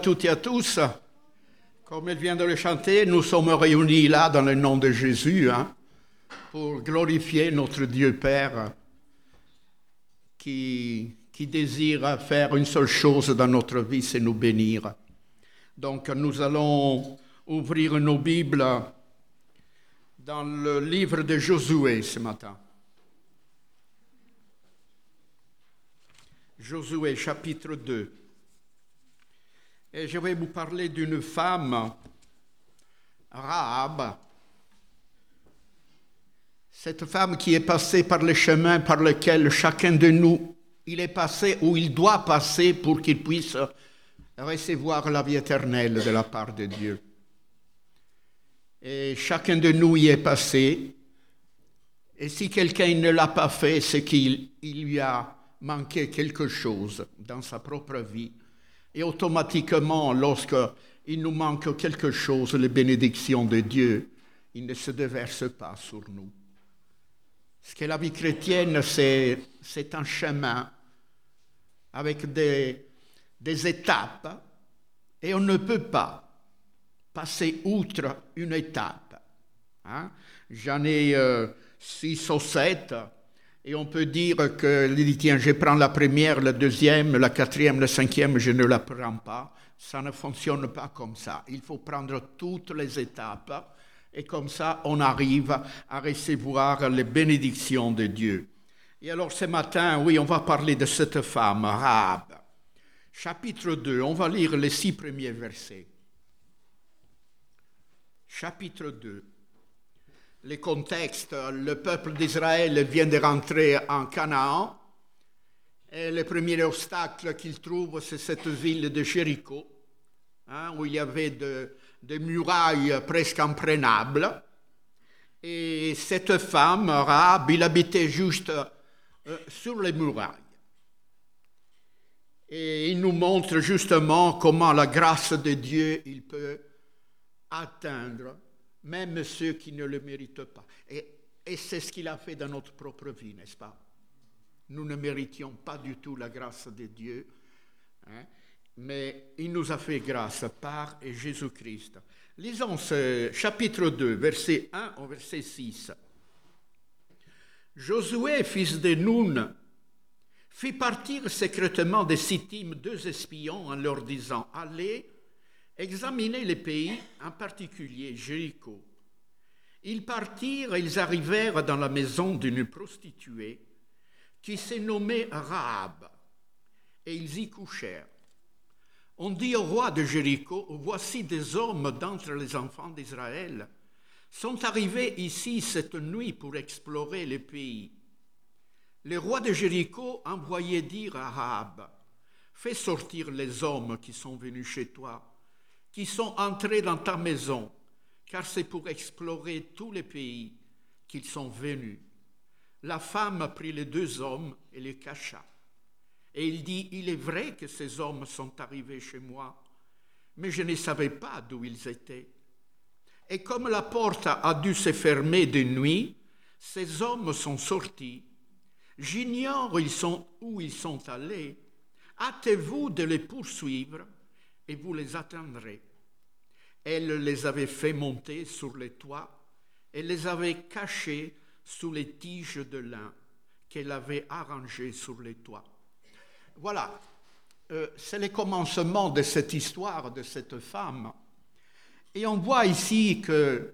toutes et à tous. Comme elle vient de le chanter, nous sommes réunis là dans le nom de Jésus pour glorifier notre Dieu Père qui désire faire une seule chose dans notre vie, c'est nous bénir. Donc nous allons ouvrir nos Bibles dans le livre de Josué ce matin. Josué chapitre 2. Et je vais vous parler d'une femme, Rahab. Cette femme qui est passée par le chemin par lequel chacun de nous, il est passé ou il doit passer pour qu'il puisse recevoir la vie éternelle de la part de Dieu. Et chacun de nous y est passé. Et si quelqu'un ne l'a pas fait, c'est qu'il lui a manqué quelque chose dans sa propre vie. Et automatiquement, lorsqu'il nous manque quelque chose, les bénédictions de Dieu, il ne se déversent pas sur nous. Parce que la vie chrétienne, c'est un chemin avec des étapes, et on ne peut pas passer outre une étape. J'en ai 6 ou 7, et on peut dire que, tiens, je prends la première, la deuxième, la quatrième, la cinquième, je ne la prends pas. Ça ne fonctionne pas comme ça. Il faut prendre toutes les étapes, et comme ça, on arrive à recevoir les bénédictions de Dieu. Et alors, ce matin, oui, on va parler de cette femme, Rahab. Chapitre 2, on va lire les 6 premiers versets. Chapitre 2. Le contexte, le peuple d'Israël vient de rentrer en Canaan. Et le premier obstacle qu'il trouve, c'est cette ville de Jéricho, où il y avait des murailles presque imprenables. Et cette femme, Rahab, il habitait juste sur les murailles. Et il nous montre justement comment la grâce de Dieu, il peut atteindre même ceux qui ne le méritent pas. Et c'est ce qu'il a fait dans notre propre vie, n'est-ce pas? Nous ne méritions pas du tout la grâce de Dieu, mais il nous a fait grâce par Jésus-Christ. Lisons ce chapitre 2, verset 1 au verset 6. Josué, fils de Nun, fit partir secrètement de Sittim 2 espions en leur disant « Allez, examinez les pays, en particulier Jéricho. » Ils partirent et ils arrivèrent dans la maison d'une prostituée qui s'est nommée Rahab, et ils y couchèrent. On dit au roi de Jéricho, « Voici des hommes d'entre les enfants d'Israël, sont arrivés ici cette nuit pour explorer le pays. » Le roi de Jéricho envoyait dire à Rahab, « Fais sortir les hommes qui sont venus chez toi, qui sont entrés dans ta maison, car c'est pour explorer tous les pays qu'ils sont venus. » La femme prit les 2 hommes et les cacha. Et il dit, « Il est vrai que ces hommes sont arrivés chez moi, mais je ne savais pas d'où ils étaient. Et comme la porte a dû se fermer de nuit, ces hommes sont sortis. J'ignore où ils sont allés. Hâtez-vous de les poursuivre et vous les atteindrez. » Elle les avait fait monter sur les toits et les avait cachés sous les tiges de lin qu'elle avait arrangées sur les toits. Voilà, c'est le commencement de cette histoire de cette femme. Et on voit ici que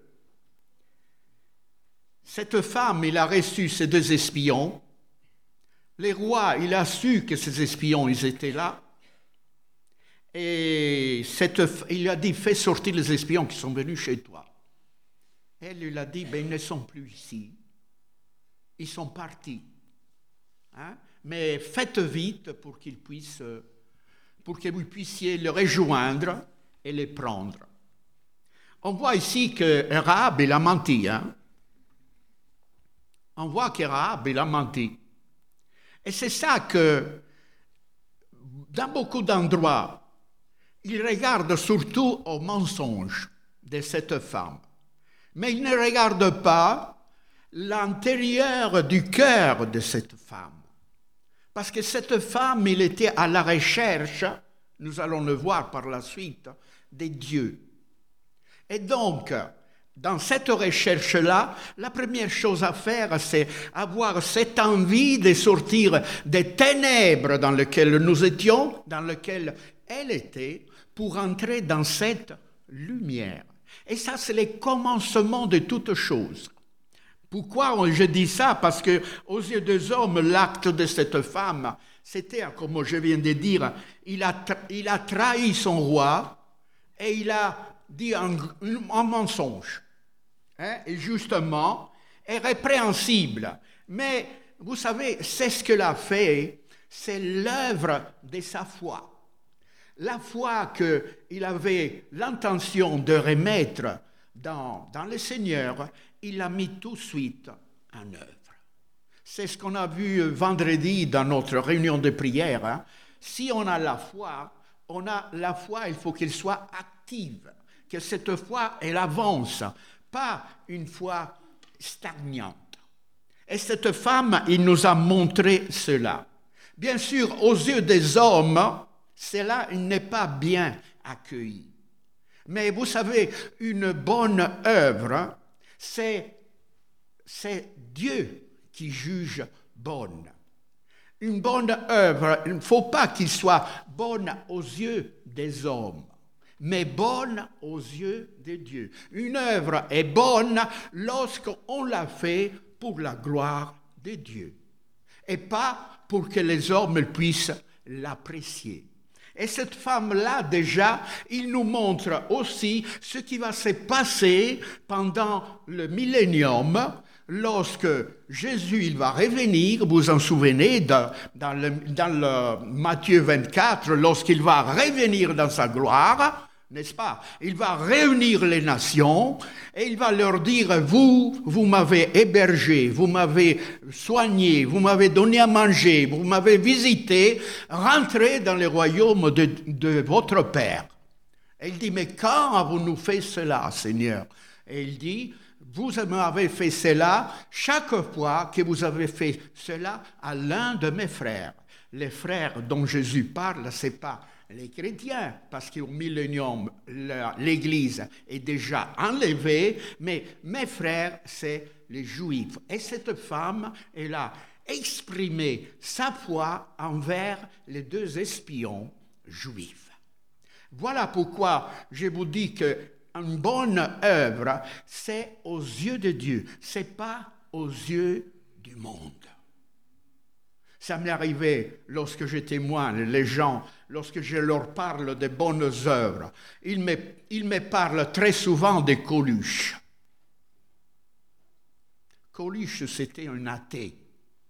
cette femme, il a reçu ces 2 espions. Le roi, il a su que ces espions, ils étaient là. Et il a dit, fais sortir les espions qui sont venus chez toi. Elle lui a dit, ils ne sont plus ici. Ils sont partis. Mais faites vite pour que vous puissiez les rejoindre et les prendre. On voit ici que Rahab, il a menti. On voit que Rahab, il a menti. Et c'est ça que, dans beaucoup d'endroits, il regarde surtout au mensonge de cette femme. Mais il ne regarde pas l'intérieur du cœur de cette femme. Parce que cette femme, il était à la recherche Nous allons le voir par la suite, des dieux. Et donc, dans cette recherche-là, la première chose à faire, c'est avoir cette envie de sortir des ténèbres dans lesquelles nous étions, dans lesquelles elle était, pour entrer dans cette lumière. Et ça, c'est le commencement de toute chose. Pourquoi je dis ça? Parce que aux yeux des hommes, l'acte de cette femme, c'était, comme je viens de dire, il a trahi son roi et il a dit un mensonge. Et justement, est répréhensible. Mais vous savez, c'est ce qu'elle a fait, c'est l'œuvre de sa foi. La foi qu'il avait l'intention de remettre dans le Seigneur, il l'a mis tout de suite en œuvre. C'est ce qu'on a vu vendredi dans notre réunion de prière. Si on a la foi, il faut qu'elle soit active, que cette foi, elle avance, pas une foi stagnante. Et cette femme, il nous a montré cela. Bien sûr, aux yeux des hommes, cela n'est pas bien accueilli. Mais vous savez, une bonne œuvre, c'est Dieu qui juge bonne. Une bonne œuvre, il ne faut pas qu'il soit bonne aux yeux des hommes, mais bonne aux yeux de Dieu. Une œuvre est bonne lorsqu'on la fait pour la gloire de Dieu, et pas pour que les hommes puissent l'apprécier. Et cette femme-là, déjà, il nous montre aussi ce qui va se passer pendant le millénium, lorsque Jésus il va revenir. Vous vous en souvenez, dans le Matthieu 24, lorsqu'il va revenir dans sa gloire, n'est-ce pas? Il va réunir les nations et il va leur dire, vous m'avez hébergé, vous m'avez soigné, vous m'avez donné à manger, vous m'avez visité, rentrez dans le royaume de votre Père. Et il dit, mais quand avons-nous fait cela, Seigneur? Et il dit, vous m'avez fait cela chaque fois que vous avez fait cela à l'un de mes frères. Les frères dont Jésus parle, ce n'est pas les chrétiens, parce qu'au millénium, l'Église est déjà enlevée, mais mes frères, c'est les Juifs. Et cette femme, elle a exprimé sa foi envers les deux espions juifs. Voilà pourquoi je vous dis qu'une bonne œuvre, c'est aux yeux de Dieu, ce n'est pas aux yeux du monde. Ça m'est arrivé lorsque je témoigne, les gens, lorsque je leur parle de bonnes œuvres, ils me parlent très souvent de Coluche. Coluche, c'était un athée.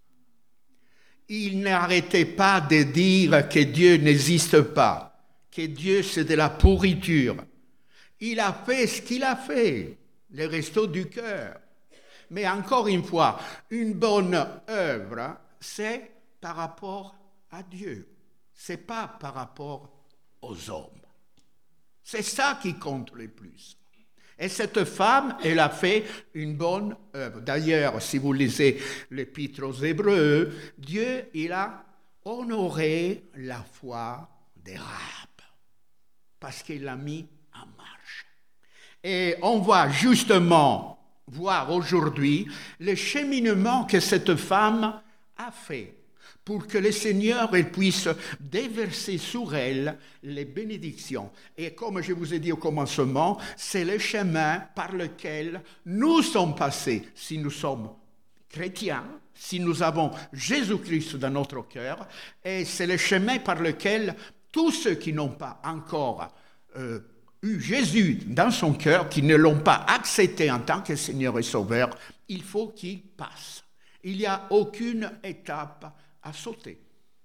Il n'arrêtait pas de dire que Dieu n'existe pas, que Dieu c'est de la pourriture. Il a fait ce qu'il a fait, les restos du cœur. Mais encore une fois, une bonne œuvre, c'est par rapport à Dieu. Ce n'est pas par rapport aux hommes. C'est ça qui compte le plus. Et cette femme, elle a fait une bonne œuvre. D'ailleurs, si vous lisez l'Épître aux Hébreux, Dieu, il a honoré la foi de Rahab, parce qu'il l'a mis en marche. Et on va justement voir aujourd'hui le cheminement que cette femme a fait, pour que le Seigneur puisse déverser sur elle les bénédictions. Et comme je vous ai dit au commencement, c'est le chemin par lequel nous sommes passés, si nous sommes chrétiens, si nous avons Jésus-Christ dans notre cœur, et c'est le chemin par lequel tous ceux qui n'ont pas encore eu Jésus dans son cœur, qui ne l'ont pas accepté en tant que Seigneur et Sauveur, il faut qu'ils passent. Il n'y a aucune étape à sauter.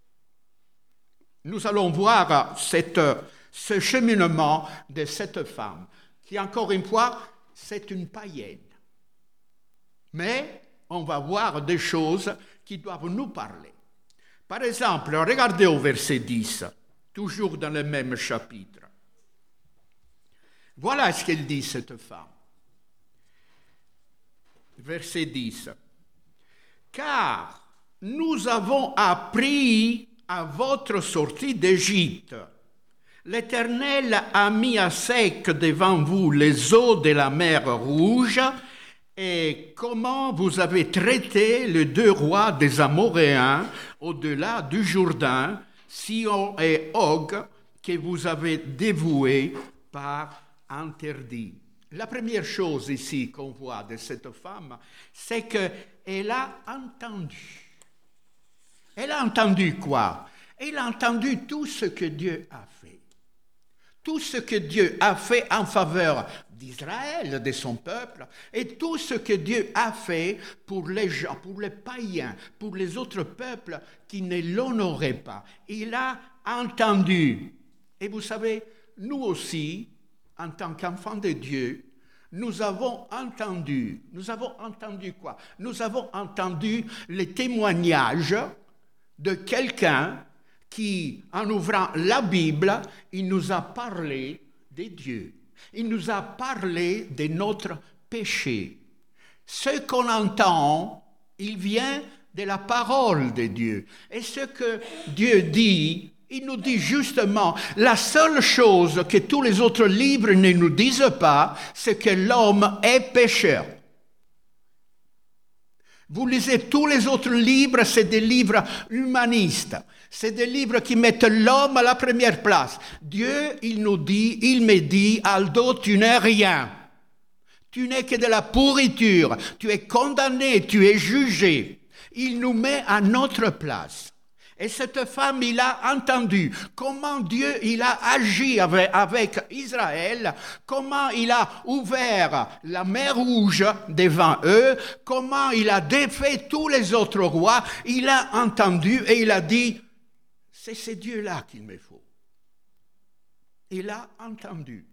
Nous allons voir ce cheminement de cette femme, qui encore une fois, c'est une païenne. Mais on va voir des choses qui doivent nous parler. Par exemple, regardez au verset 10, toujours dans le même chapitre. Voilà ce qu'elle dit, cette femme. Verset 10. Car nous avons appris à votre sortie d'Égypte L'Éternel a mis à sec devant vous les eaux de la mer Rouge, et comment vous avez traité les deux rois des Amoréens au-delà du Jourdain, Sihon et Og, que vous avez dévoués par interdit. La première chose ici qu'on voit de cette femme, c'est qu'elle a entendu. Elle a entendu quoi? Elle a entendu tout ce que Dieu a fait. Tout ce que Dieu a fait en faveur d'Israël, de son peuple, et tout ce que Dieu a fait pour les gens, pour les païens, pour les autres peuples qui ne l'honoraient pas. Il a entendu. Et vous savez, nous aussi, en tant qu'enfants de Dieu, nous avons entendu. Nous avons entendu quoi? Nous avons entendu les témoignages de quelqu'un qui, en ouvrant la Bible, il nous a parlé de Dieu. Il nous a parlé de notre péché. Ce qu'on entend, il vient de la parole de Dieu. Et ce que Dieu dit, il nous dit justement, la seule chose que tous les autres livres ne nous disent pas, c'est que l'homme est pécheur. Vous lisez tous les autres livres, c'est des livres humanistes. C'est des livres qui mettent l'homme à la première place. Dieu, il nous dit, il me dit, Aldo, tu n'es rien. Tu n'es que de la pourriture. Tu es condamné, tu es jugé. Il nous met à notre place. Et cette femme, il a entendu comment Dieu, il a agi avec Israël, comment il a ouvert la mer Rouge devant eux, comment il a défait tous les autres rois. Il a entendu et il a dit, c'est ce Dieu-là qu'il me faut. Il a entendu.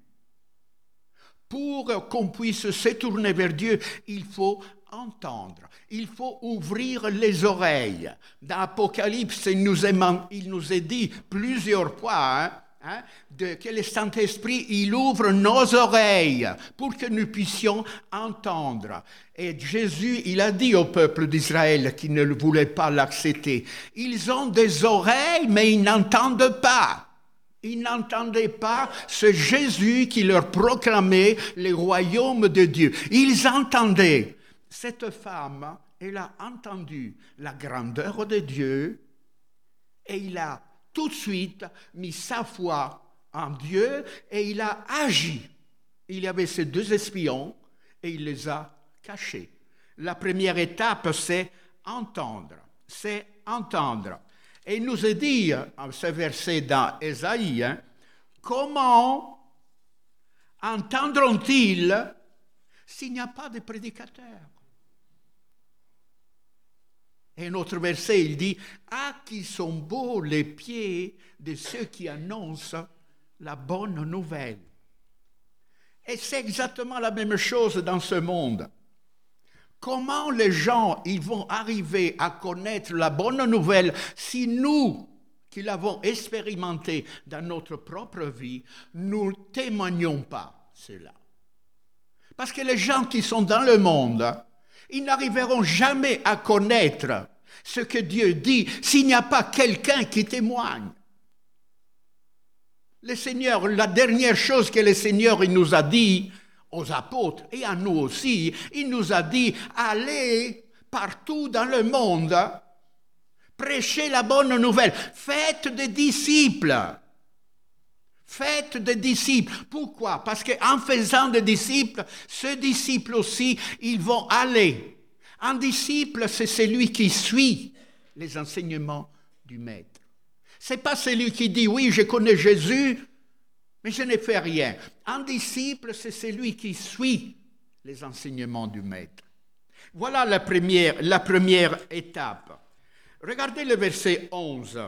Pour qu'on puisse se tourner vers Dieu, il faut entendre. Il faut ouvrir les oreilles. Dans Apocalypse, il nous est dit plusieurs fois que le Saint-Esprit, il ouvre nos oreilles pour que nous puissions entendre. Et Jésus, il a dit au peuple d'Israël qui ne voulait pas l'accepter, ils ont des oreilles, mais ils n'entendent pas. Ils n'entendaient pas ce Jésus qui leur proclamait le royaume de Dieu. Ils entendaient. Cette femme, elle a entendu la grandeur de Dieu et il a tout de suite mis sa foi en Dieu et il a agi. Il y avait ces deux espions et il les a cachés. La première étape, c'est entendre. C'est entendre. Et il nous est dit, ce verset dans Ésaïe, comment entendront-ils s'il n'y a pas de prédicateur? Et un autre verset, il dit, « Ah, qui sont beaux les pieds de ceux qui annoncent la bonne nouvelle. » Et c'est exactement la même chose dans ce monde. Comment les gens ils vont arriver à connaître la bonne nouvelle si nous, qui l'avons expérimenté dans notre propre vie, nous ne témoignons pas cela? Parce que les gens qui sont dans le monde, ils n'arriveront jamais à connaître ce que Dieu dit s'il n'y a pas quelqu'un qui témoigne. Le Seigneur, la dernière chose que le Seigneur il nous a dit aux apôtres et à nous aussi, il nous a dit, allez partout dans le monde, prêchez la bonne nouvelle, faites des disciples. Faites des disciples. Pourquoi? Parce qu'en faisant des disciples, ces disciples aussi, ils vont aller. Un disciple, c'est celui qui suit les enseignements du Maître. Ce n'est pas celui qui dit, oui, je connais Jésus, mais je n'ai fait rien. Un disciple, c'est celui qui suit les enseignements du Maître. Voilà la première étape. Regardez le verset 11.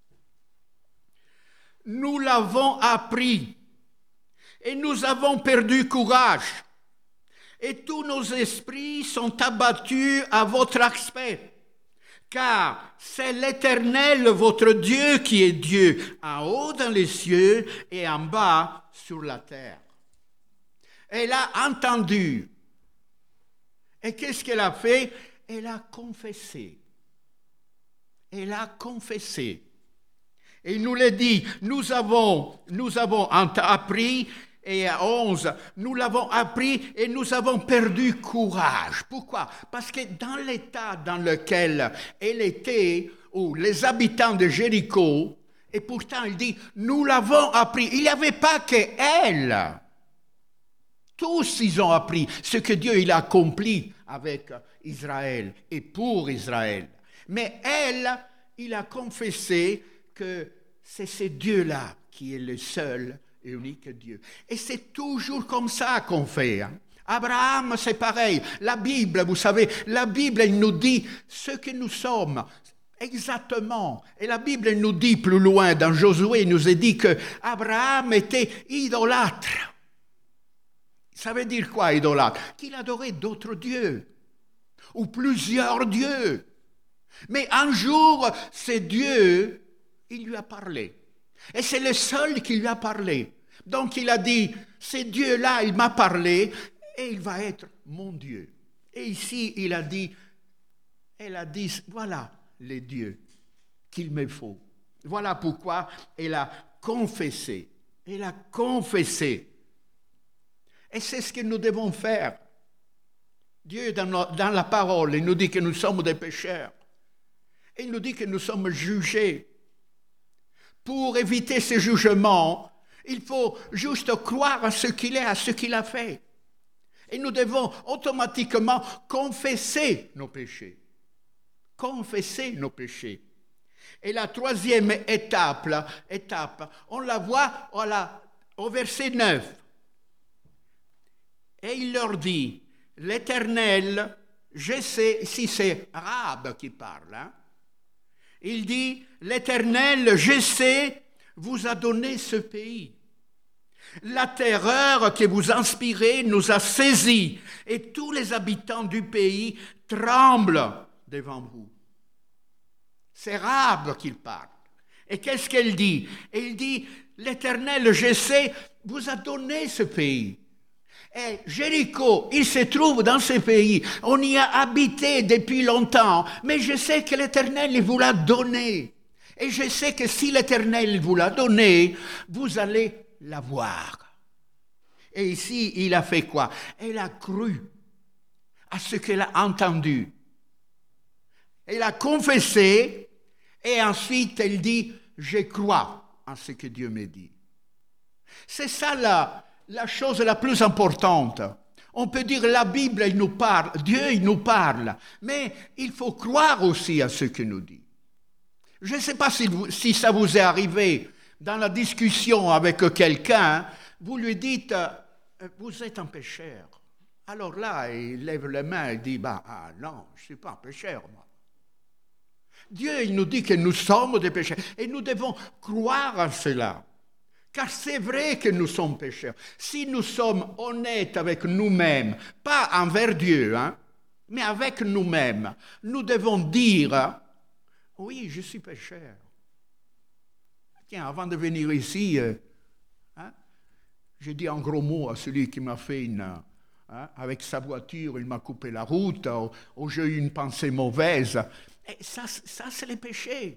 Nous l'avons appris et nous avons perdu courage. Et tous nos esprits sont abattus à votre aspect. Car c'est l'Éternel, votre Dieu, qui est Dieu, en haut dans les cieux et en bas sur la terre. Elle a entendu. Et qu'est-ce qu'elle a fait? Elle a confessé. Elle a confessé. Et il nous l'a dit, nous avons appris, et à 11, nous l'avons appris et nous avons perdu courage. Pourquoi? Parce que dans l'état dans lequel elle était, ou les habitants de Jéricho, et pourtant il dit, nous l'avons appris. Il n'y avait pas qu'elle. Tous ils ont appris ce que Dieu il a accompli avec Israël et pour Israël. Mais elle, il a confessé que c'est ce Dieu-là qui est le seul et unique Dieu. Et c'est toujours comme ça qu'on fait. Abraham, c'est pareil. La Bible, vous savez, la Bible, elle nous dit ce que nous sommes. Exactement. Et la Bible nous dit plus loin, dans Josué, il nous est dit que Abraham était idolâtre. Ça veut dire quoi, idolâtre? Qu'il adorait d'autres dieux, ou plusieurs dieux. Mais un jour, ce Dieu, il lui a parlé. Et c'est le seul qui lui a parlé. Donc il a dit, ce Dieu-là, il m'a parlé, et il va être mon Dieu. Et ici, elle a dit, voilà les dieux qu'il me faut. Voilà pourquoi elle a confessé. Elle a confessé. Et c'est ce que nous devons faire. Dieu, dans la parole, il nous dit que nous sommes des pécheurs. Et il nous dit que nous sommes jugés. Pour éviter ce jugement, il faut juste croire à ce qu'il est, à ce qu'il a fait. Et nous devons automatiquement confesser nos péchés. Confesser nos péchés. Et la troisième étape, on la voit au verset 9. Et il leur dit, l'Éternel, je sais, ici c'est Rahab qui parle, il dit, l'Éternel, je sais, vous a donné ce pays. La terreur que vous inspirez nous a saisis, et tous les habitants du pays tremblent devant vous. C'est Rahab qui parle. Et qu'est-ce qu'elle dit? Elle dit, l'Éternel, je sais, vous a donné ce pays. Et Jéricho, il se trouve dans ce pays. On y a habité depuis longtemps. Mais je sais que l'Éternel il vous l'a donné. Et je sais que si l'Éternel vous l'a donné, vous allez l'avoir. Et ici, il a fait quoi? Elle a cru à ce qu'elle a entendu. Elle a confessé. Et ensuite, elle dit, je crois en ce que Dieu me dit. C'est ça la chose la plus importante. On peut dire la Bible, il nous parle, Dieu, il nous parle, mais il faut croire aussi à ce qu'il nous dit. Je ne sais pas si ça vous est arrivé dans la discussion avec quelqu'un, vous lui dites, vous êtes un pécheur. Alors là, il lève les mains et dit, non, je ne suis pas un pécheur, moi. Dieu, il nous dit que nous sommes des pécheurs et nous devons croire à cela. Car c'est vrai que nous sommes pécheurs. Si nous sommes honnêtes avec nous-mêmes, pas envers Dieu, mais avec nous-mêmes, nous devons dire, oui, je suis pécheur. Tiens, avant de venir ici, j'ai dit un gros mot à celui qui m'a fait avec sa voiture, il m'a coupé la route, ou j'ai eu une pensée mauvaise. Et ça c'est le péché.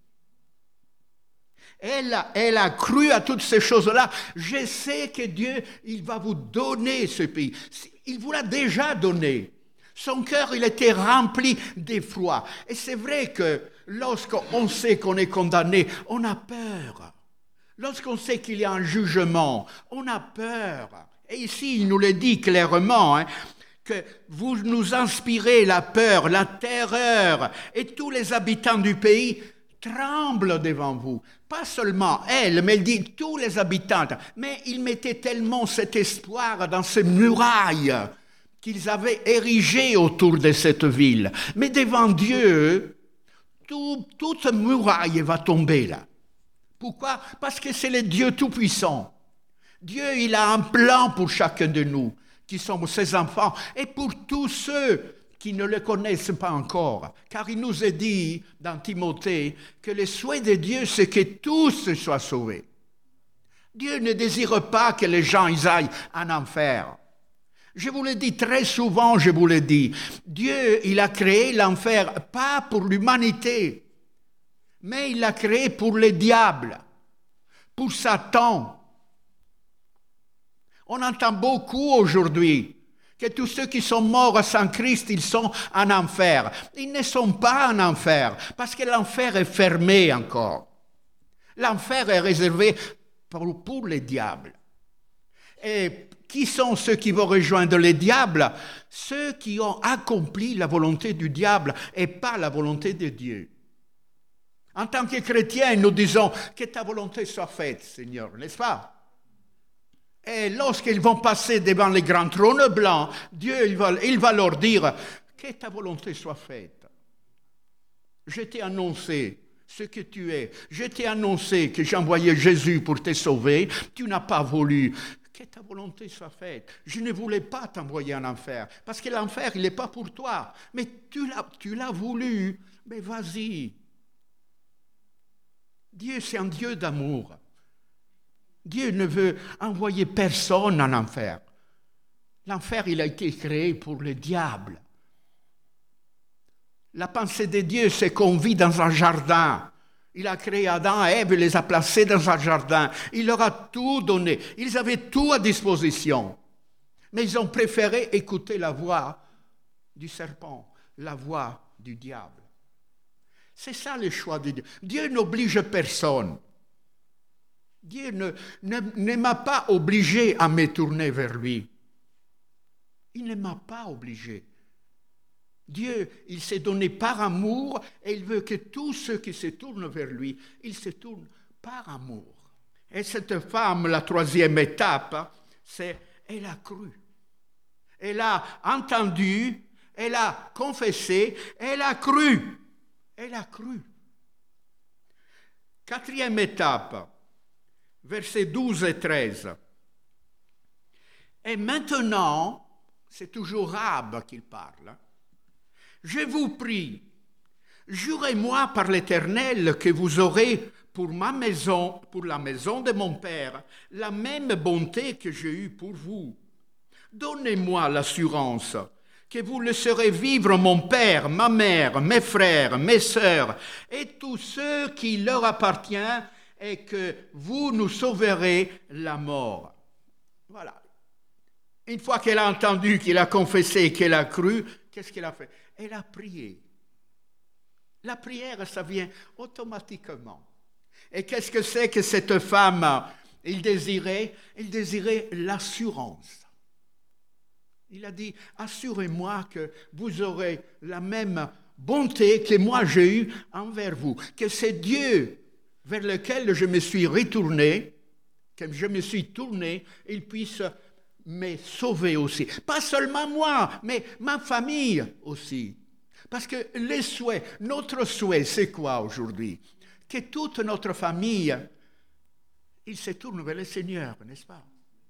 Elle a cru à toutes ces choses-là. Je sais que Dieu, il va vous donner ce pays. Il vous l'a déjà donné. Son cœur, il était rempli d'effroi. Et c'est vrai que lorsqu'on sait qu'on est condamné, on a peur. Lorsqu'on sait qu'il y a un jugement, on a peur. Et ici, il nous le dit clairement, que vous nous inspirez la peur, la terreur, et tous les habitants du pays tremblent devant vous. Pas seulement elle, mais elle dit tous les habitants. Mais ils mettaient tellement cet espoir dans ces murailles qu'ils avaient érigées autour de cette ville. Mais devant Dieu, toute muraille va tomber là. Pourquoi? Parce que c'est le Dieu Tout-Puissant. Dieu, il a un plan pour chacun de nous, qui sommes ses enfants, et pour tous ceux qui ne le connaissent pas encore. Car il nous est dit dans Timothée que le souhait de Dieu, c'est que tous soient sauvés. Dieu ne désire pas que les gens aillent en enfer. Je vous le dis très souvent, je vous le dis. Dieu, il a créé l'enfer pas pour l'humanité, Mais il l'a créé pour les diables, pour Satan. On entend beaucoup aujourd'hui que tous ceux qui sont morts sans Christ, ils sont en enfer. Ils ne sont pas en enfer, parce que l'enfer est fermé encore. L'enfer est réservé pour les diables. Et qui sont ceux qui vont rejoindre les diables? Ceux qui ont accompli la volonté du diable et pas la volonté de Dieu. En tant que chrétiens, nous disons que ta volonté soit faite, Seigneur, n'est-ce pas? Et lorsqu'ils vont passer devant les grands trônes blancs, Dieu il va leur dire que ta volonté soit faite. Je t'ai annoncé ce que tu es. Je t'ai annoncé que j'envoyais Jésus pour te sauver. Tu n'as pas voulu. Que ta volonté soit faite. Je ne voulais pas t'envoyer en enfer, parce que l'enfer, il n'est pas pour toi. Mais tu l'as voulu. Mais vas-y. Dieu, c'est un Dieu d'amour. Dieu ne veut envoyer personne en enfer. L'enfer, il a été créé pour le diable. La pensée de Dieu, c'est qu'on vit dans un jardin. Il a créé Adam et Ève, il les a placés dans un jardin. Il leur a tout donné. Ils avaient tout à disposition. Mais ils ont préféré écouter la voix du serpent, la voix du diable. C'est ça le choix de Dieu. Dieu n'oblige personne. Dieu ne m'a pas obligé à me tourner vers lui. Il ne m'a pas obligé. Dieu, il s'est donné par amour et il veut que tous ceux qui se tournent vers lui, ils se tournent par amour. Et cette femme, la troisième étape, c'est elle a cru. Elle a entendu, elle a confessé, elle a cru. Elle a cru. Quatrième étape, versets 12 et 13. Et maintenant, c'est toujours Rahab qu'il parle. Je vous prie, jurez-moi par l'Éternel que vous aurez pour ma maison, pour la maison de mon père, la même bonté que j'ai eue pour vous. Donnez-moi l'assurance que vous laisserez vivre mon père, ma mère, mes frères, mes sœurs et tous ceux qui leur appartiennent et que vous nous sauverez la mort. Voilà. Une fois qu'elle a entendu, qu'elle a confessé, qu'elle a cru, qu'est-ce qu'elle a fait? Elle a prié. La prière, ça vient automatiquement. Et qu'est-ce que c'est que cette femme, il désirait? Il désirait l'assurance. Il a dit, assurez-moi que vous aurez la même bonté que moi j'ai eue envers vous. Que c'est Dieu vers lequel je me suis retourné, que je me suis tourné, il puisse me sauver aussi. Pas seulement moi, mais ma famille aussi. Parce que les souhaits, notre souhait, c'est quoi aujourd'hui? Que toute notre famille, il se tourne vers le Seigneur, n'est-ce pas?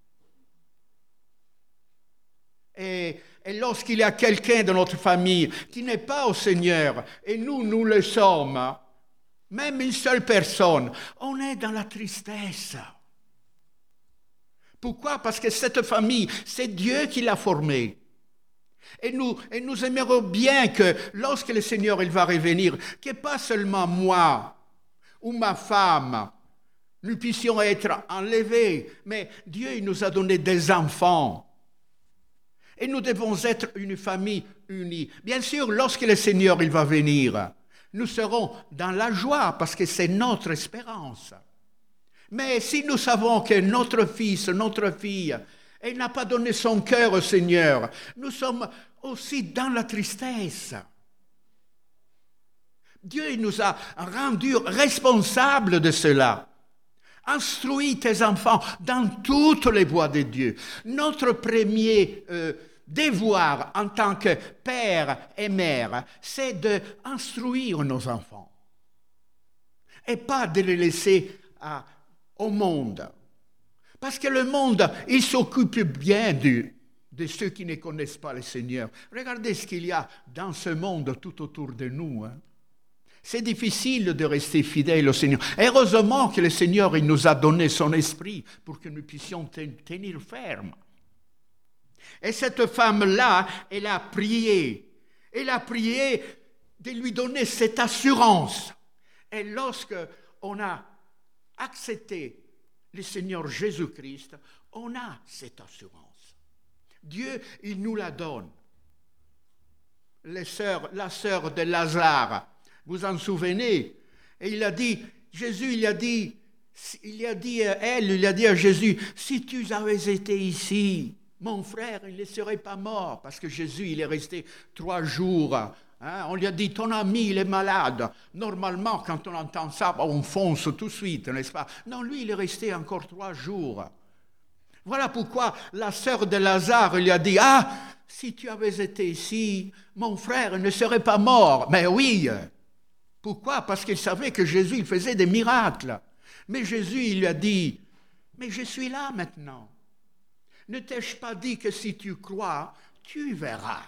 Et lorsqu'il y a quelqu'un de notre famille qui n'est pas au Seigneur, et nous le sommes, même une seule personne, on est dans la tristesse. Pourquoi? Parce que cette famille, c'est Dieu qui l'a formée. Et nous aimerions bien que lorsque le Seigneur il va revenir, que pas seulement moi ou ma femme, nous puissions être enlevés, mais Dieu il nous a donné des enfants. Et nous devons être une famille unie. Bien sûr, lorsque le Seigneur il va venir, nous serons dans la joie parce que c'est notre espérance. Mais si nous savons que notre fils, notre fille, elle n'a pas donné son cœur au Seigneur, nous sommes aussi dans la tristesse. Dieu nous a rendus responsables de cela. Instruis tes enfants dans toutes les voies de Dieu. Notre premier devoir en tant que père et mère, c'est d'instruire nos enfants. Et pas de les laisser au monde. Parce que le monde, il s'occupe bien de ceux qui ne connaissent pas le Seigneur. Regardez ce qu'il y a dans ce monde tout autour de nous. C'est difficile de rester fidèle au Seigneur. Heureusement que le Seigneur il nous a donné son esprit pour que nous puissions tenir ferme. Et cette femme-là, elle a prié. Elle a prié de lui donner cette assurance. Et lorsque on a accepté le Seigneur Jésus-Christ, on a cette assurance. Dieu, il nous la donne. La sœur de Lazare, vous en souvenez? Et il a dit, Jésus, il a dit à Jésus, si tu avais été ici, mon frère, il ne serait pas mort, parce que Jésus, il est resté 3 jours. On lui a dit, ton ami, il est malade. Normalement, quand on entend ça, on fonce tout de suite, n'est-ce pas? Non, lui, il est resté encore 3 jours. Voilà pourquoi la sœur de Lazare lui a dit, si tu avais été ici, mon frère ne serait pas mort. Mais oui. Pourquoi? Parce qu'il savait que Jésus, il faisait des miracles. Mais Jésus, il lui a dit, mais je suis là maintenant. Ne t'ai-je pas dit que si tu crois, tu verras?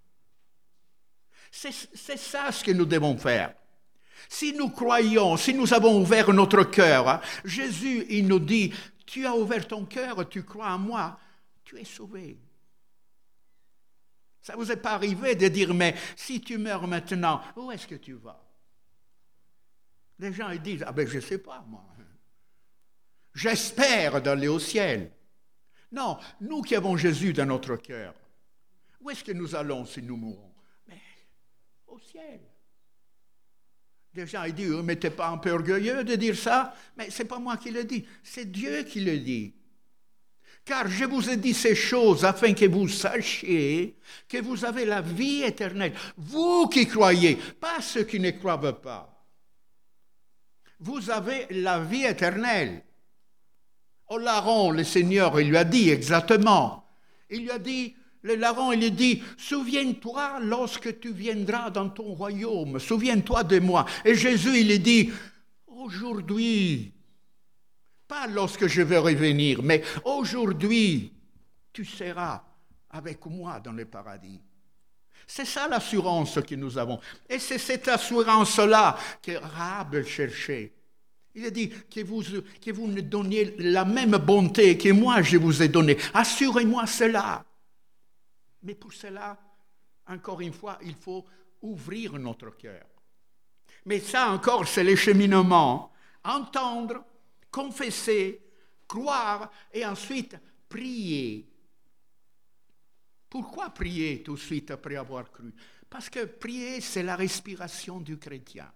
C'est ça ce que nous devons faire. Si nous croyons, si nous avons ouvert notre cœur, Jésus, il nous dit, tu as ouvert ton cœur, tu crois en moi, tu es sauvé. Ça ne vous est pas arrivé de dire, mais si tu meurs maintenant, où est-ce que tu vas? Les gens ils disent, je ne sais pas moi. J'espère d'aller au ciel. Non, nous qui avons Jésus dans notre cœur, où est-ce que nous allons si nous mourons? Mais au ciel. Les gens ils disent, mais tu n'es pas un peu orgueilleux de dire ça? Mais ce n'est pas moi qui le dis, c'est Dieu qui le dit. Car je vous ai dit ces choses afin que vous sachiez que vous avez la vie éternelle. Vous qui croyez, pas ceux qui ne croient pas. Vous avez la vie éternelle. Au larron, le Seigneur, il lui a dit exactement. Il lui a dit, le larron, il lui dit, souviens-toi lorsque tu viendras dans ton royaume, souviens-toi de moi. Et Jésus, il lui dit, aujourd'hui, pas lorsque je vais revenir, mais aujourd'hui, tu seras avec moi dans le paradis. C'est ça l'assurance que nous avons. Et c'est cette assurance-là que Rahab cherchait. Il a dit que vous me donniez la même bonté que moi je vous ai donnée. Assurez-moi cela. Mais pour cela, encore une fois, il faut ouvrir notre cœur. Mais ça encore, c'est le cheminement. Entendre, confesser, croire et ensuite prier. Pourquoi prier tout de suite après avoir cru? Parce que prier, c'est la respiration du chrétien.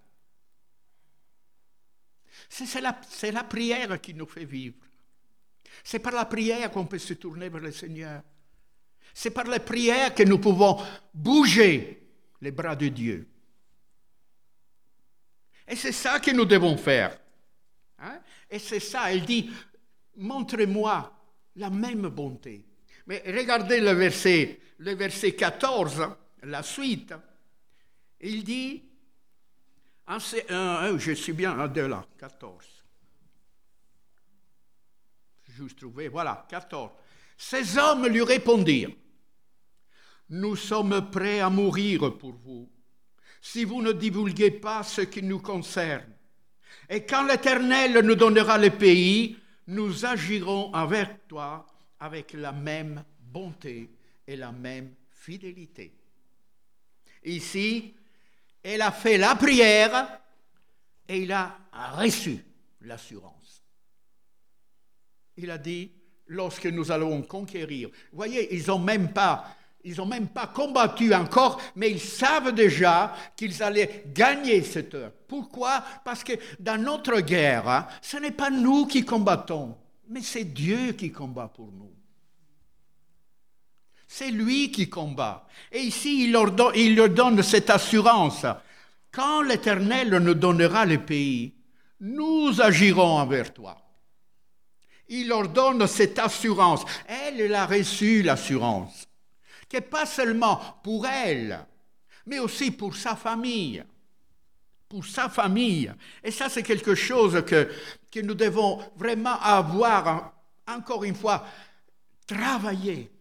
C'est la prière qui nous fait vivre. C'est par la prière qu'on peut se tourner vers le Seigneur. C'est par la prière que nous pouvons bouger les bras de Dieu. Et c'est ça que nous devons faire. Et c'est ça, il dit, montrez-moi la même bonté. Mais regardez le verset 14, la suite. Il dit, je suis bien de là, 14. Juste trouvé, voilà, 14. Ces hommes lui répondirent, nous sommes prêts à mourir pour vous, si vous ne divulguez pas ce qui nous concerne. Et quand l'Éternel nous donnera le pays, nous agirons avec toi avec la même bonté et la même fidélité. Ici, elle a fait la prière et il a reçu l'assurance. Il a dit, lorsque nous allons conquérir, vous voyez, ils n'ont même pas combattu encore, mais ils savent déjà qu'ils allaient gagner cette heure. Pourquoi? Parce que dans notre guerre, ce n'est pas nous qui combattons, mais c'est Dieu qui combat pour nous. C'est lui qui combat. Et ici, il leur donne cette assurance. Quand l'Éternel nous donnera le pays, nous agirons envers toi. Il leur donne cette assurance. Elle a reçu l'assurance. Que pas seulement pour elle, mais aussi pour sa famille. Pour sa famille. Et ça, c'est quelque chose que nous devons vraiment avoir, encore une fois, travailler.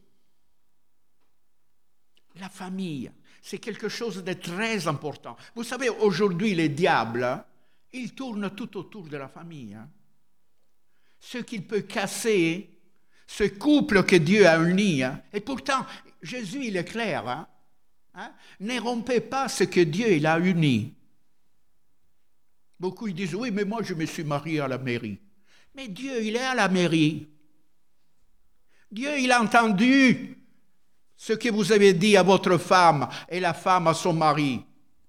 La famille, c'est quelque chose de très important. Vous savez, aujourd'hui, les diables, ils tournent tout autour de la famille. Ce qu'il peut casser, ce couple que Dieu a uni. Et pourtant, Jésus, il est clair. Ne rompez pas ce que Dieu il a uni. Beaucoup ils disent, oui, mais moi je me suis marié à la mairie. Mais Dieu, il est à la mairie. Dieu, il a entendu ce que vous avez dit à votre femme et la femme à son mari.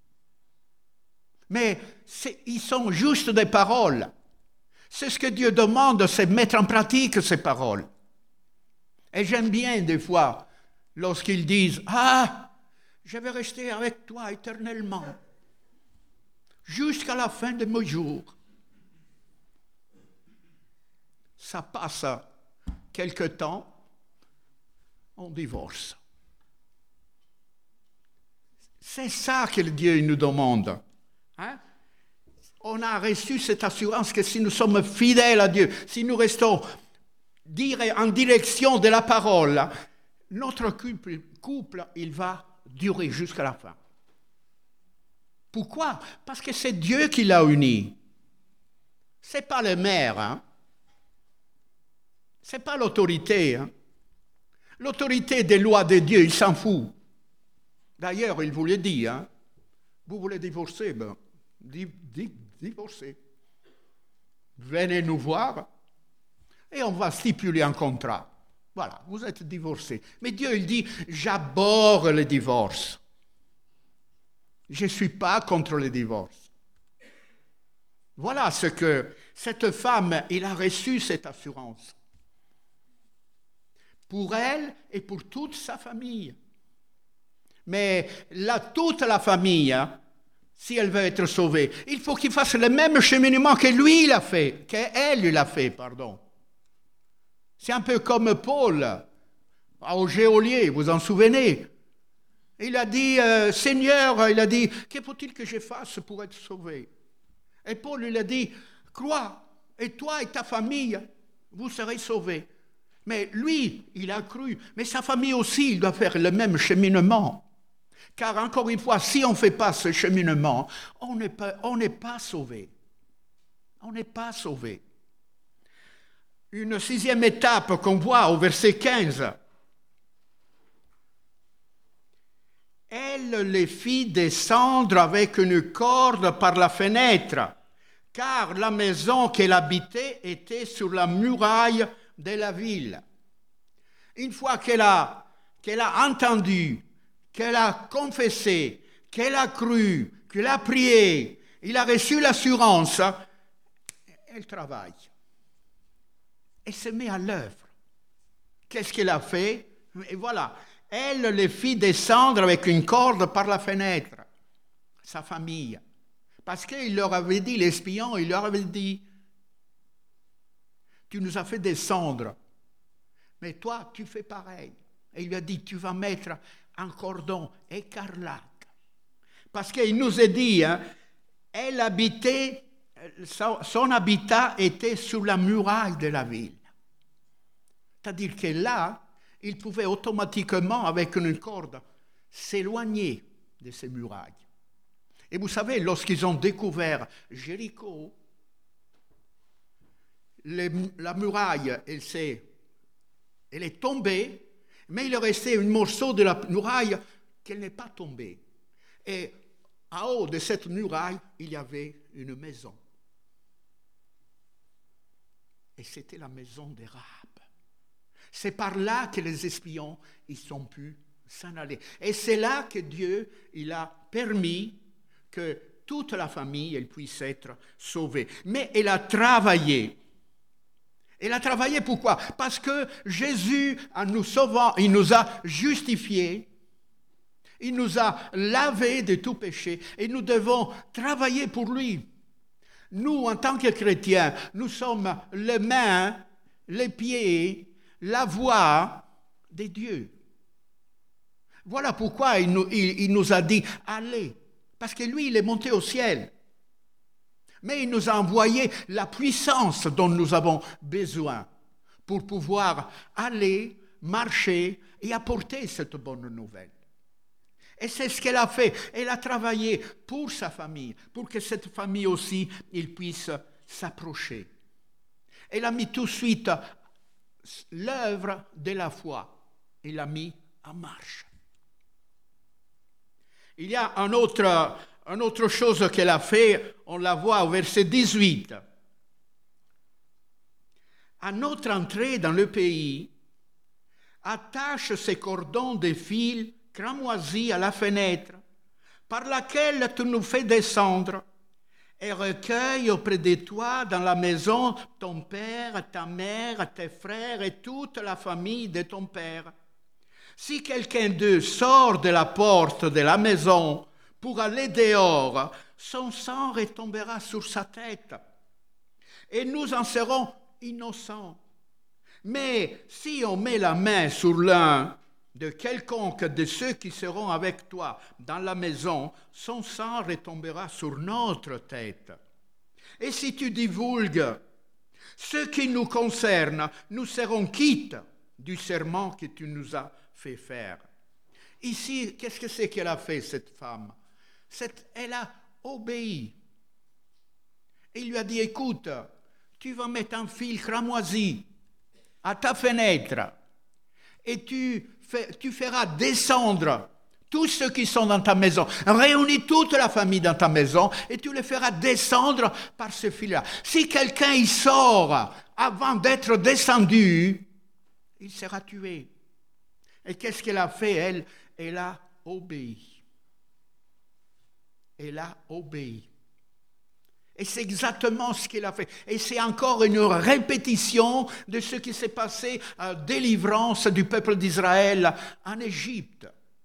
Mais ils sont juste des paroles. C'est ce que Dieu demande, c'est mettre en pratique ces paroles. Et j'aime bien des fois lorsqu'ils disent, ah, je vais rester avec toi éternellement, jusqu'à la fin de mes jours. Ça passe quelque temps, on divorce. C'est ça que Dieu nous demande. Hein? On a reçu cette assurance que si nous sommes fidèles à Dieu, si nous restons en direction de la parole, notre couple, il va durer jusqu'à la fin. Pourquoi? Parce que c'est Dieu qui l'a uni. Ce n'est pas le maire, hein? Ce n'est pas l'autorité. Hein? L'autorité des lois de Dieu, il s'en fout. D'ailleurs, il vous le dit, hein? Vous voulez divorcer, ben, divorcez. Venez nous voir et on va stipuler un contrat. Voilà, vous êtes divorcés. Mais Dieu, il dit, j'abhorre le divorce. Je ne suis pas contre le divorce. Voilà ce que cette femme, il a reçu cette assurance. Pour elle et pour toute sa famille. Mais toute la famille, hein, si elle veut être sauvée, il faut qu'il fasse le même cheminement que lui l'a fait, qu'elle l'a fait, pardon. C'est un peu comme Paul, au geôlier, vous en souvenez. Il a dit, Seigneur, il a dit, que faut-il que je fasse pour être sauvé? Et Paul lui a dit, crois, et toi et ta famille, vous serez sauvés. Mais lui, il a cru, mais sa famille aussi, il doit faire le même cheminement. Car encore une fois, si on ne fait pas ce cheminement, on n'est pas sauvé. On n'est pas sauvé. Une sixième étape qu'on voit au verset 15. Elle les fit descendre avec une corde par la fenêtre, car la maison qu'elle habitait était sur la muraille de la ville. Une fois qu'elle a entendu, qu'elle a confessé, qu'elle a cru, qu'elle a prié, il a reçu l'assurance, elle travaille. Elle se met à l'œuvre. Qu'est-ce qu'elle a fait? Et voilà, elle les fit descendre avec une corde par la fenêtre, sa famille. Parce qu'il leur avait dit, l'espion, il leur avait dit, tu nous as fait descendre, mais toi, tu fais pareil. Et il lui a dit, tu vas mettre un cordon écarlate. Parce qu'il nous a dit, hein, elle habitait, son habitat était sur la muraille de la ville. C'est-à-dire que là, il pouvait automatiquement, avec une corde, s'éloigner de ces murailles. Et vous savez, lorsqu'ils ont découvert Jéricho, la muraille, elle est tombée, mais il restait un morceau de la muraille qu'elle n'est pas tombée. Et en haut de cette muraille, il y avait une maison. Et c'était la maison des Rahab. C'est par là que les espions ils ont pu s'en aller. Et c'est là que Dieu il a permis que toute la famille elle puisse être sauvée. Mais elle a travaillé. Elle a travaillé pourquoi? Parce que Jésus, en nous sauvant, il nous a justifiés, il nous a lavés de tout péché et nous devons travailler pour lui. Nous, en tant que chrétiens, nous sommes les mains, les pieds, la voix de Dieu. Voilà pourquoi il nous a dit « Allez », parce que lui, il est monté au ciel. Mais il nous a envoyé la puissance dont nous avons besoin pour pouvoir aller, marcher et apporter cette bonne nouvelle. Et c'est ce qu'elle a fait. Elle a travaillé pour sa famille, pour que cette famille aussi, il puisse s'approcher. Elle a mis tout de suite l'œuvre de la foi. Elle l'a mis en marche. Il y a un autre Une autre chose qu'elle a fait, on la voit au verset 18. À notre entrée dans le pays, attache ces cordons de fil cramoisis à la fenêtre, par laquelle tu nous fais descendre, et recueille auprès de toi dans la maison ton père, ta mère, tes frères et toute la famille de ton père. Si quelqu'un d'eux sort de la porte de la maison pour aller dehors, son sang retombera sur sa tête, et nous en serons innocents. Mais si on met la main sur l'un de quelconque de ceux qui seront avec toi dans la maison, son sang retombera sur notre tête. Et si tu divulgues ce qui nous concerne, nous serons quittes du serment que tu nous as fait faire. Ici, qu'est-ce que c'est qu'elle a fait, cette femme? Elle a obéi. Il lui a dit, écoute, tu vas mettre un fil cramoisi à ta fenêtre et tu feras descendre tous ceux qui sont dans ta maison. Réunis toute la famille dans ta maison et tu les feras descendre par ce fil-là. Si quelqu'un y sort avant d'être descendu, il sera tué. Et qu'est-ce qu'elle a fait, elle a obéi. Elle a obéi. Et c'est exactement ce qu'elle a fait. Et c'est encore une répétition de ce qui s'est passé à la délivrance du peuple d'Israël en Égypte.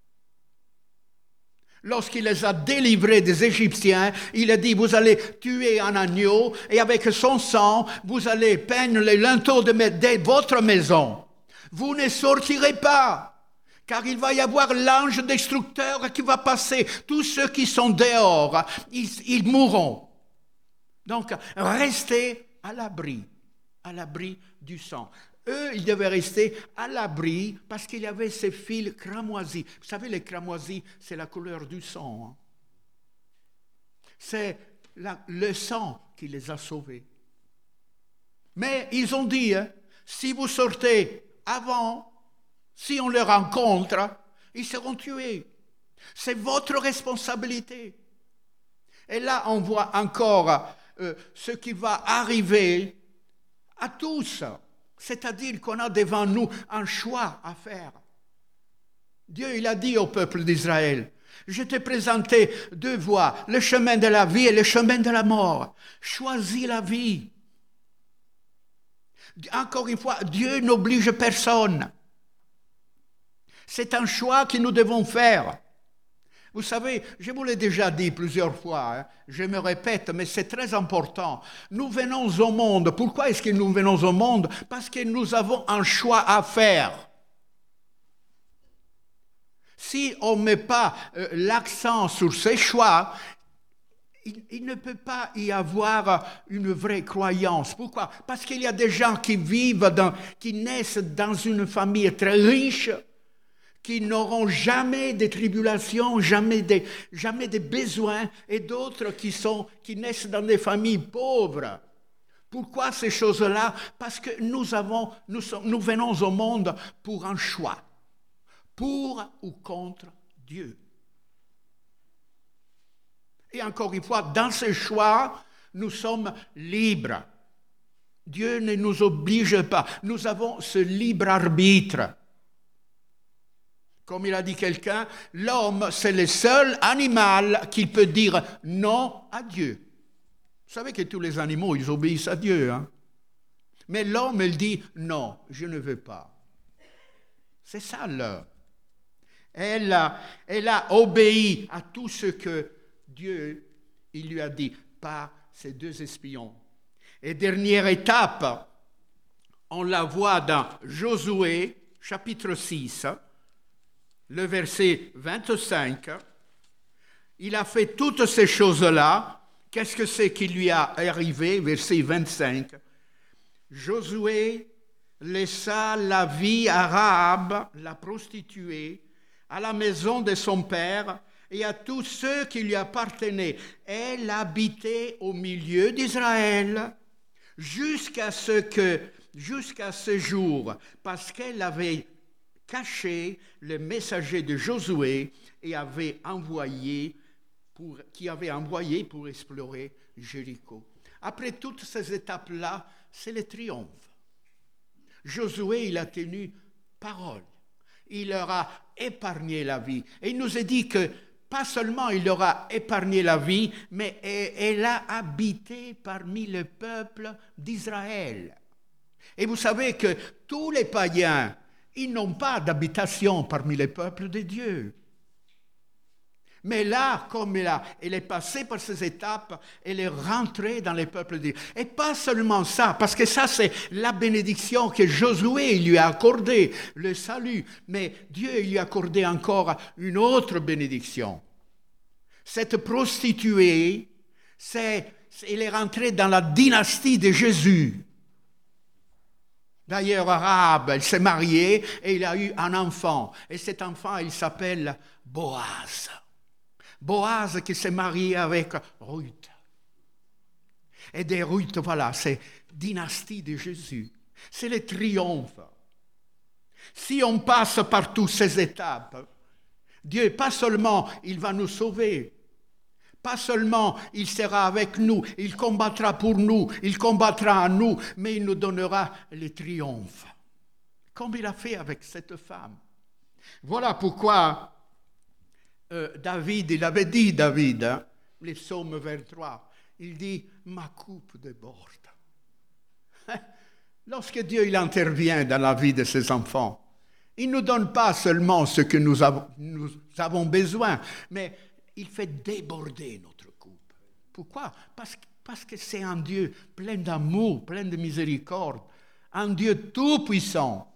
Lorsqu'il les a délivrés des Égyptiens, il a dit, vous allez tuer un agneau et avec son sang, vous allez peindre les linteaux de votre maison. Vous ne sortirez pas. Car il va y avoir l'ange destructeur qui va passer. Tous ceux qui sont dehors, ils mourront. Donc, restez à l'abri du sang. Eux, ils devaient rester à l'abri parce qu'il y avait ces fils cramoisis. Vous savez, les cramoisis, c'est la couleur du sang. Hein? C'est le sang qui les a sauvés. Mais ils ont dit, hein, si vous sortez avant, si on les rencontre, ils seront tués. C'est votre responsabilité. Et là, on voit encore ce qui va arriver à tous. C'est-à-dire qu'on a devant nous un choix à faire. Dieu, il a dit au peuple d'Israël, je t'ai présenté deux voies, le chemin de la vie et le chemin de la mort. Choisis la vie. Encore une fois, Dieu n'oblige personne. C'est un choix que nous devons faire. Vous savez, je vous l'ai déjà dit plusieurs fois, hein, je me répète, mais c'est très important. Nous venons au monde. Pourquoi est-ce que nous venons au monde? Parce que nous avons un choix à faire. Si on ne met pas l'accent sur ces choix, il ne peut pas y avoir une vraie croyance. Pourquoi? Parce qu'il y a des gens qui qui naissent dans une famille très riche, qui n'auront jamais de tribulations, jamais de besoins, et d'autres qui naissent dans des familles pauvres. Pourquoi ces choses-là? Parce que nous venons au monde pour un choix, pour ou contre Dieu. Et encore une fois, dans ce choix, nous sommes libres. Dieu ne nous oblige pas. Nous avons ce libre arbitre. Comme il a dit quelqu'un, l'homme, c'est le seul animal qui peut dire non à Dieu. Vous savez que tous les animaux, ils obéissent à Dieu. Hein? Mais l'homme, il dit non, je ne veux pas. C'est ça l'homme. Elle a obéi à tout ce que Dieu il lui a dit par ces deux espions. Et dernière étape, on la voit dans Josué, chapitre 6, le verset 25, il a fait toutes ces choses-là. Qu'est-ce que c'est qui lui a arrivé? Verset 25. Josué laissa la vie à Rahab, la prostituée, à la maison de son père et à tous ceux qui lui appartenaient. Elle habitait au milieu d'Israël jusqu'à ce jour, parce qu'elle avait caché le messager de Josué et avait envoyé qui avait envoyé pour explorer Jéricho. Après toutes ces étapes-là, c'est le triomphe. Josué, il a tenu parole. Il leur a épargné la vie. Et il nous a dit que pas seulement il leur a épargné la vie, mais elle a habité parmi le peuple d'Israël. Et vous savez que tous les païens, ils n'ont pas d'habitation parmi les peuples de Dieu. Mais là, comme elle est passée par ces étapes, elle est rentrée dans les peuples de Dieu. Et pas seulement ça, parce que ça, c'est la bénédiction que Josué lui a accordée, le salut. Mais Dieu lui a accordé encore une autre bénédiction. Cette prostituée, elle est rentrée dans la dynastie de Jésus. D'ailleurs, arabe, elle s'est mariée et il a eu un enfant. Et cet enfant, il s'appelle Boaz. Boaz qui s'est marié avec Ruth. Et de Ruth, voilà, c'est dynastie de Jésus. C'est le triomphe. Si on passe par toutes ces étapes, Dieu, pas seulement il va nous sauver, pas seulement il sera avec nous, il combattra pour nous, il combattra à nous, mais il nous donnera le triomphe. Comme il a fait avec cette femme. Voilà pourquoi David, il avait dit, les psaumes 23, il dit, ma coupe déborde. Lorsque Dieu il intervient dans la vie de ses enfants, il ne nous donne pas seulement ce que nous avons besoin, mais il fait déborder notre coupe. Pourquoi? Parce que c'est un Dieu plein d'amour, plein de miséricorde, un Dieu tout-puissant.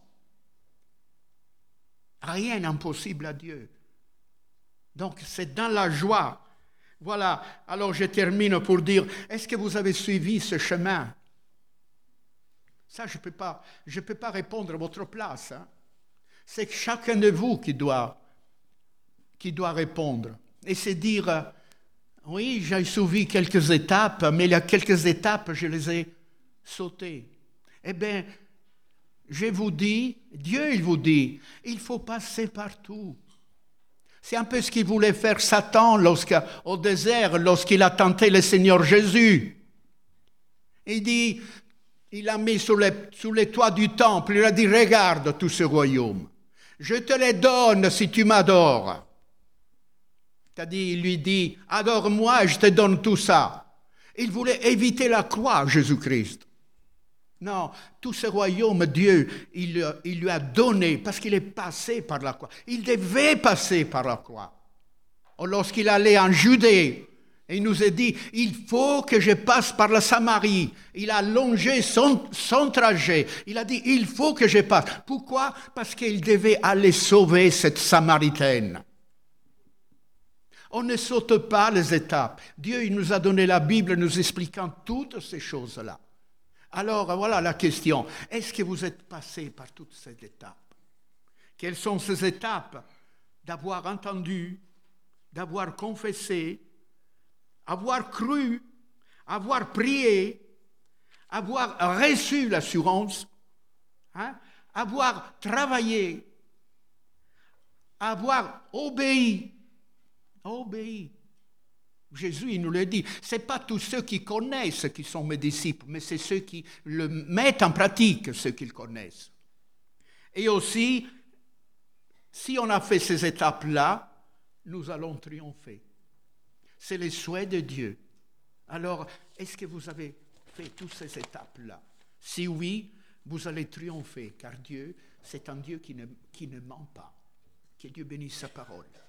Rien d'impossible à Dieu. Donc, c'est dans la joie. Voilà, alors je termine pour dire, est-ce que vous avez suivi ce chemin? Ça, je ne peux pas répondre à votre place. Hein. C'est chacun de vous qui doit répondre. Et c'est dire, oui, j'ai suivi quelques étapes, mais il y a quelques étapes, je les ai sautées. Eh bien, je vous dis, Dieu, il vous dit, il faut passer partout. C'est un peu ce qu'il voulait faire Satan au désert, lorsqu'il a tenté le Seigneur Jésus. Il dit, il a mis sur les toits du temple, il a dit, regarde tout ce royaume. Je te les donne si tu m'adores. C'est-à-dire, il lui dit, adore-moi et je te donne tout ça. Il voulait éviter la croix, Jésus-Christ. Non, tout ce royaume, Dieu, il lui a donné parce qu'il est passé par la croix. Il devait passer par la croix. Lorsqu'il allait en Judée, il nous a dit, il faut que je passe par la Samarie. Il a allongé son trajet. Il a dit, il faut que je passe. Pourquoi? Parce qu'il devait aller sauver cette Samaritaine. On ne saute pas les étapes. Dieu, il nous a donné la Bible nous expliquant toutes ces choses-là. Alors, voilà la question. Est-ce que vous êtes passé par toutes ces étapes? Quelles sont ces étapes? D'avoir entendu, d'avoir confessé, avoir cru, avoir prié, avoir reçu l'assurance, avoir travaillé, avoir obéi. Jésus, il nous le dit, ce n'est pas tous ceux qui connaissent qui sont mes disciples, mais c'est ceux qui le mettent en pratique, ceux qu'ils connaissent. Et aussi, si on a fait ces étapes-là, nous allons triompher. C'est le souhait de Dieu. Alors, est-ce que vous avez fait toutes ces étapes-là? Si oui, vous allez triompher, car Dieu, c'est un Dieu qui ne ment pas. Que Dieu bénisse sa parole.